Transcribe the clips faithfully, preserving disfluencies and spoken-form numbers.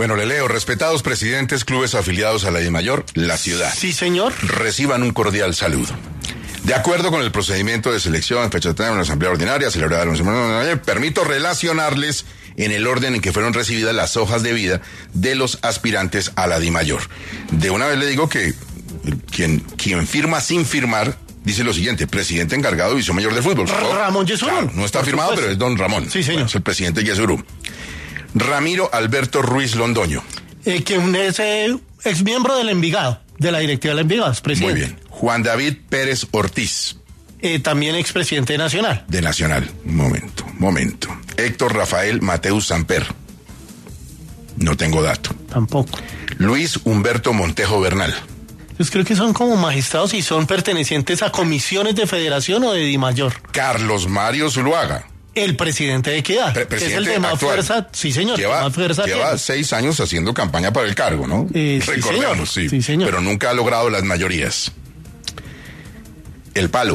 Bueno, le leo. Respetados presidentes, clubes afiliados a la DIMAYOR, la ciudad. Sí, señor. Reciban un cordial saludo. De acuerdo con el procedimiento de selección, fecha de una asamblea ordinaria celebrada la semana, permito relacionarles en el orden en que fueron recibidas las hojas de vida de los aspirantes a la DIMAYOR. De una vez le digo que quien, quien firma sin firmar dice lo siguiente: presidente encargado de División Mayor de Fútbol. Ramón Yesurún. Claro, no está firmado, pero es don Ramón. Sí, señor. Bueno, es el presidente Yesurún. Ramiro Alberto Ruiz Londoño. Eh, quien es eh, ex miembro del Envigado, de la directiva del Envigado, es presidente. Muy bien. Juan David Pérez Ortiz. Eh, también expresidente de Nacional. De Nacional. Momento, momento. Héctor Rafael Mateus Samper. No tengo dato. Tampoco. Luis Humberto Montejo Bernal. Pues creo que son como magistrados y son pertenecientes a comisiones de federación o de DIMAYOR. Carlos Mario Zuluaga. El presidente de Equidad, Pre- que es presidente el de más actual. fuerza, sí señor, Lleva, más fuerza lleva tiene. seis años haciendo campaña para el cargo, ¿no? Eh, sí, Recordemos, señor. sí, Sí, señor. pero nunca ha logrado las mayorías. El Palo.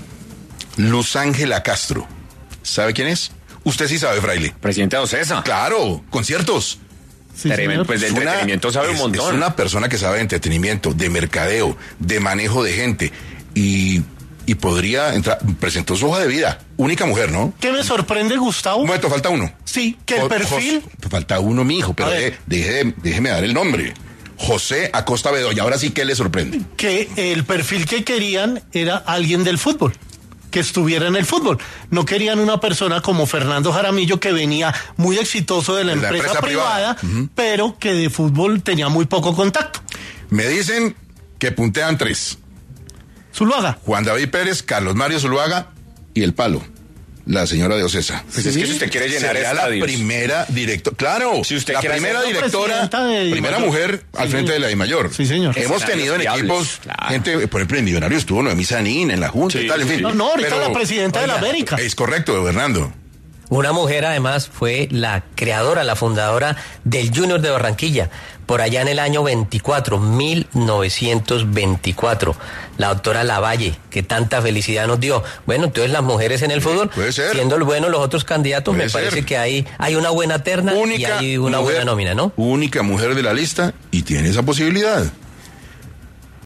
Luz Ángela Castro. ¿Sabe quién es? Usted sí sabe, Fraile. Presidente de OCESA. Claro, conciertos. Sí, Tremendo, señor. pues de Es una- entretenimiento sabe un es- montón. Es una persona que sabe de entretenimiento, de mercadeo, de manejo de gente y, y podría entrar. Presentó su hoja de vida. Única mujer, ¿no? ¿Qué me sorprende, Gustavo? Un momento, falta uno. Sí, que el Jo- perfil... Jos- falta uno, mi hijo, pero A de- ver. deje- déjeme dar el nombre. José Acosta Bedoya. Ahora sí que le sorprende. que el perfil que querían era alguien del fútbol, que estuviera en el fútbol. No querían una persona como Fernando Jaramillo, que venía muy exitoso de la, De la empresa, empresa privada, privada. Ujú. pero que de fútbol tenía muy poco contacto. Me dicen que puntean tres. Zuluaga. Juan David Pérez, Carlos Mario Zuluaga y el Palo. La señora de Ocesa. Pues es que si usted quiere llenar Sería la estadios. primera directora. Claro, Si usted la quiere primera hacer- directora, presidenta de Dimayor. primera mujer al Sí, frente señor. de la DIMAYOR. Sí, señor. Hemos Escenarios tenido en viables, equipos, claro. gente, por ejemplo, en Millonarios estuvo Noemí Sanín en la Junta Sí, y tal, en sí, fin. sí. No, no, ahorita la presidenta de la Oiga, América. Es correcto, Bernardo. Una mujer además fue la creadora, la fundadora del Junior de Barranquilla, por allá en el año veinticuatro, mil novecientos veinticuatro. La doctora Lavalle, que tanta felicidad nos dio. Bueno, entonces las mujeres en el fútbol, puede ser. siendo buenos los otros candidatos, Puede me parece ser. que hay, hay una buena terna y hay una buena nómina, ¿no? Única mujer de la lista y tiene esa posibilidad.